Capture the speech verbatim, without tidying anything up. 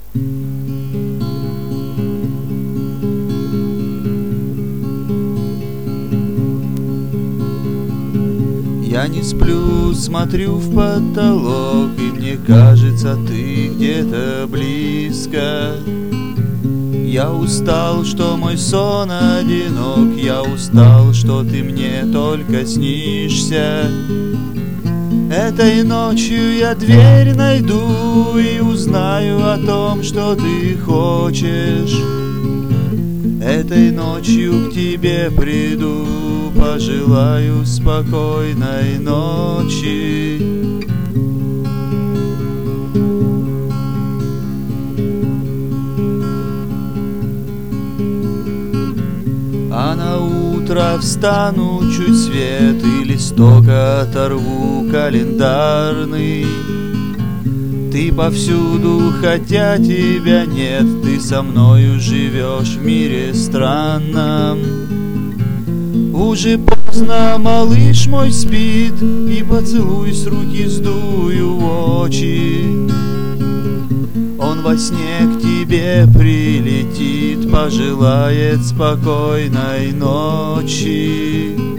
Я не сплю, смотрю в потолок, и мне кажется, ты где-то близко. Я устал, что мой сон одинок, я устал, что ты мне только снишься. Этой ночью я дверь найду и узнаю о том, что ты хочешь. Этой ночью к тебе приду, пожелаю спокойной ночи. А на утро встану чуть свет и листок оторву календарный. Ты повсюду, хотя тебя нет, ты со мною живешь в мире странном. Уже поздно, малыш мой спит, и поцелуй с руки сдую в очи. Он во сне к тебе прилетит, пожелает спокойной ночи.